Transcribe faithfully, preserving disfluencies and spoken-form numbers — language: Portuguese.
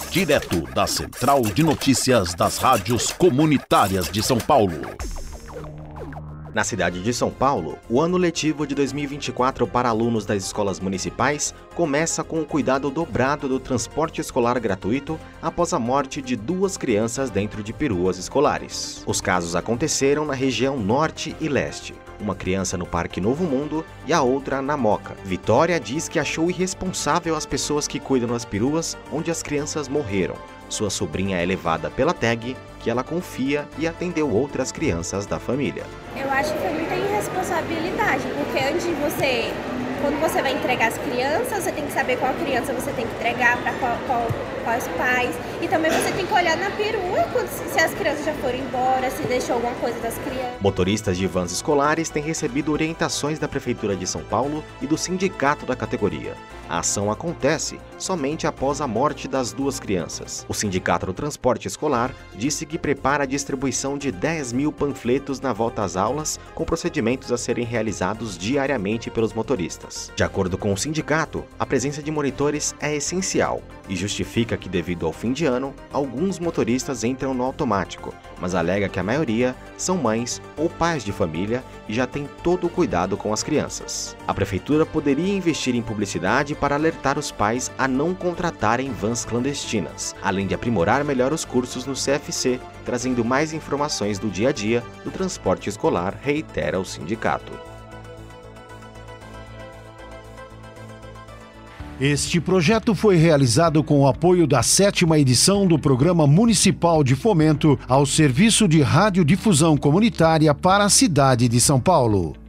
direto da Central de Notícias das Rádios Comunitárias de São Paulo. Na cidade de São Paulo, o ano letivo de dois mil e vinte e quatro para alunos das escolas municipais começa com o cuidado dobrado do transporte escolar gratuito após a morte de duas crianças dentro de peruas escolares. Os casos aconteceram na região norte e leste. Uma criança no Parque Novo Mundo e a outra na Moca. Vitória diz que achou irresponsável as pessoas que cuidam das peruas onde as crianças morreram. Sua sobrinha é levada pela tag, que ela confia e atendeu outras crianças da família. Eu acho que foi muita irresponsabilidade, porque antes de você, quando você vai entregar as crianças, você tem que saber qual criança você tem que entregar, para qual, qual, quais pais. E também você tem que olhar na perua quando, se as crianças já foram embora, se deixou alguma coisa das crianças. Motoristas de vans escolares têm recebido orientações da Prefeitura de São Paulo e do sindicato da categoria. A ação acontece somente após a morte das duas crianças. O Sindicato do Transporte Escolar disse que prepara a distribuição de dez mil panfletos na volta às aulas, com procedimentos a serem realizados diariamente pelos motoristas. De acordo com o sindicato, a presença de monitores é essencial e justifica que, devido ao fim de ano, alguns motoristas entram no automático, mas alega que a maioria são mães ou pais de família e já tem todo o cuidado com as crianças. A Prefeitura poderia investir em publicidade para alertar os pais a não contratarem vans clandestinas, além de aprimorar melhor os cursos no C F C, trazendo mais informações do dia a dia do transporte escolar, reitera o sindicato. Este projeto foi realizado com o apoio da sétima edição do Programa Municipal de Fomento ao Serviço de Radiodifusão Comunitária para a cidade de São Paulo.